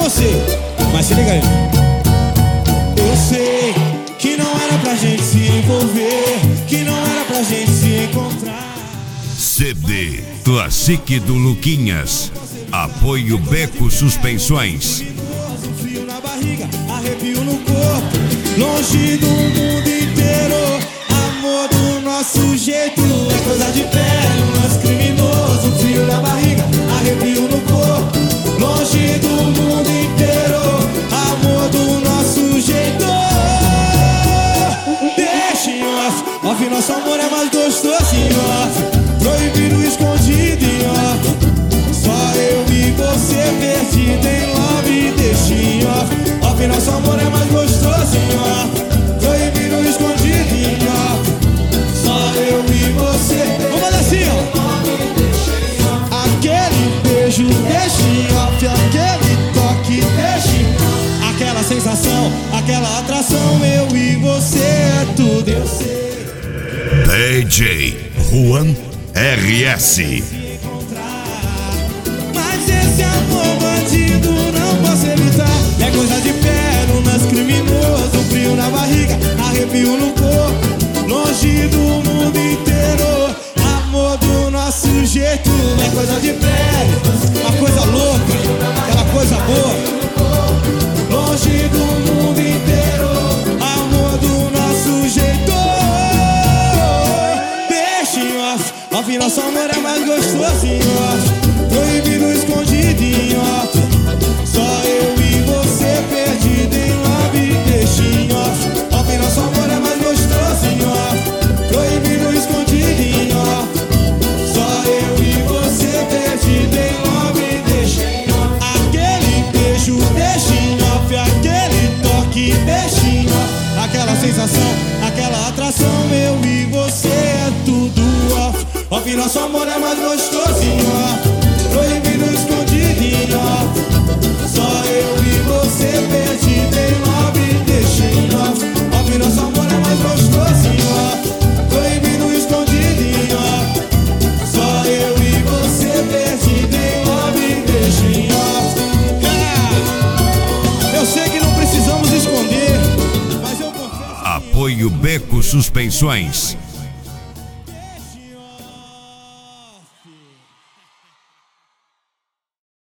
você, mas se liga aí. Eu sei que não era pra gente se envolver, que não era pra gente se encontrar. CD Classic do Luquinhas. Apoio Beco Suspensões. Frio na barriga, arrepio no corpo, longe do mundo inteiro. Amor do nosso jeito é coisa de pele, um lance criminoso. Frio na barriga, arrepio no corpo, longe do mundo inteiro. Amor do nosso jeito. Deixa em off, off, nosso amor é mais gostoso em off. Proibido, escondido em off. Só eu e você perdido em love. Deixa em off, off, nosso amor é mais gostoso em off. Proibido, escondido em off. Só eu e você. Vamos fazer assim, ó. Aquele beijo, deixa em off. Aquele toque, deixa em off. Aquela sensação, aquela atração. Eu e você é tudo, eu sei. DJ Juan RS. Mas esse amor bandido não posso evitar. É coisa de pé, um lance criminoso. Frio na barriga, arrepio no corpo, longe do mundo inteiro. Amor do nosso jeito é coisa de pé, uma coisa louca, aquela coisa boa. Longe do mundo inteiro, amor do nosso jeito. Deixa em off, off, nosso amor é mais gostoso em off. Proibido, escondido em off. Só eu e você perdido em love. Deixa em off, off, nosso amor é mais gostoso em off. Proibido, escondido em off. Só eu e você perdido em love. Deixa em off. Aquele beijo, deixa em off. Aquele toque, deixa em off. Aquela sensação, aquela atração. Eu e você é tudo off. Off, nosso amor é mais gostoso em off. Proibido, escondido em off. Só eu e você perdido em love. Deixa em off, off, nosso amor é mais gostoso em off. Proibido, escondido em off. Só eu e você perdido em love. Deixa em off. Eu sei que não precisamos esconder, mas eu confesso. Apoio Beco Suspensões.